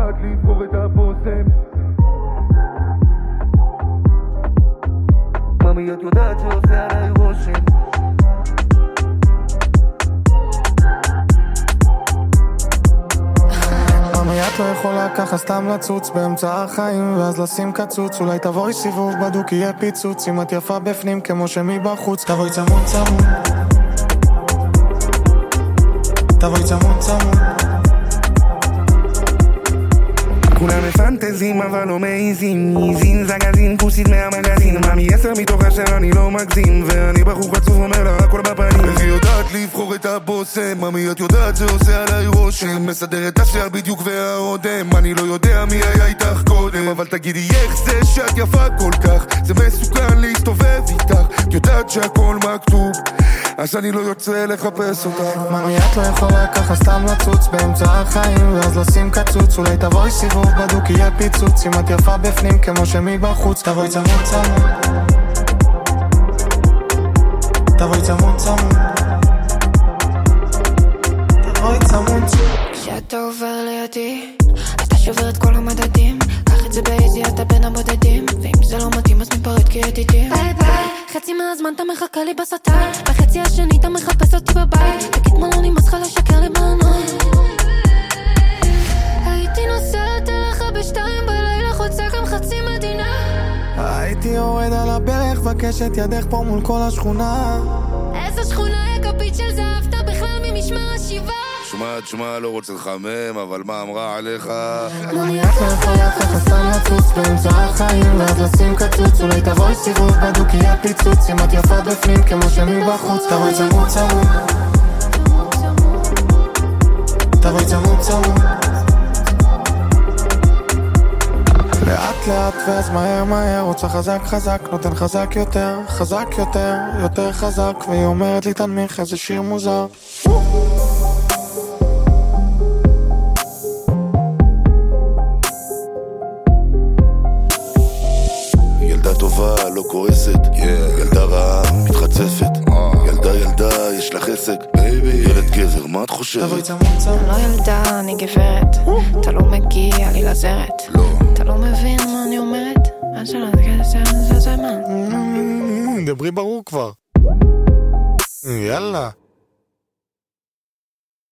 יודעת לבחור את הבושם. ממי את יודעת שעושה עליי רושם. ממי את לא יכולה ככה סתם לצוץ באמצע החיים ואז לשים קצוץ. אולי תבואי סיבוב בדוק יהיה פיצוץ. אם את יפה בפנים כמו שמבחוץ. תבואי צמוד צמוד, תבואי צמוד צמוד. כולם מפנטזים אבל לא מעיזים. ניזין זגזין פוסית מהמגזין. ממי 10 מתוך 10 אני לא מגזים. ואני בחור חצוף אומר לה הכל בפנים. איך היא יודעת לבחור את הבושם. ממי את יודעת זה עושה עליי רושם. מסדר את השיער בדיוק והעודם. אני לא יודע מי היה איתך קודם. אבל תגידי איך זה שאת יפה כל כך. זה מסוכן להסתובב איתך. את יודעת שהכל מכתוב אז אני לא יוצא לחפש אותך. ממי את לא יכולה ככה סתם לצוץ באמצע החיים ואז לשים קצוץ. אולי תבואי סיבוב בדוק יהיה פיצוץ. אם את יפה בפנים כמו שמבחוץ. תבואי צמוד צמוד, תבואי צמוד צמוד, תבואי צמוד. כשאתה עובר לידי אתה שובר את כל המדדים. קח את זה באיזי אתה בין הבודדים. ואם זה לא מתאים אז מפרד כידידים. ביי ביי, חצי מהזמן אתה מחכה לי בסטר. בחצי השני אתה מחפש אותי בבית. תגיד מה לא נמאס לך לשקר לי בעיניים. הייתי נוסעת אליך ב2 בלילה חוצה גם חצי מדינה. הייתי יורד על הברך בקשת ידך פה מול כל השכונה. איזה שכונה יקפית של זהב אתה בכלל ממשמר השיבה. שמע, לא רוצה לחמם, אבל מה אמרה עליך? ממי את לא יכולה ככה סתם לצוץ באמצע החיים ואז לשים קצוץ. אולי תבואי סיבוב בדוק יהיה פיצוץ. אם את יפה בפנים כמו שמבחוץ. תבואי צמוד צמוד, תבואי צמוד צמוד, לאט לאט ואז מהר מהר. רוצה חזק חזק, נותן חזק יותר, חזק יותר, יותר חזק. והיא אומרת לי תנמיך איזה שיר מוזר. ילדה טובה, לא כועסת, ילדה רעה, מתחצפת. ילדה, יש לך עסק, ילד גזר, מה את חושבת? תבואי צמוד צמוד. לא ילדה, אני גברת. אתה לא מגיע לי לזרת. אתה לא מבין מה אני אומרת? זה מה? דברי ברור כבר. יאללה.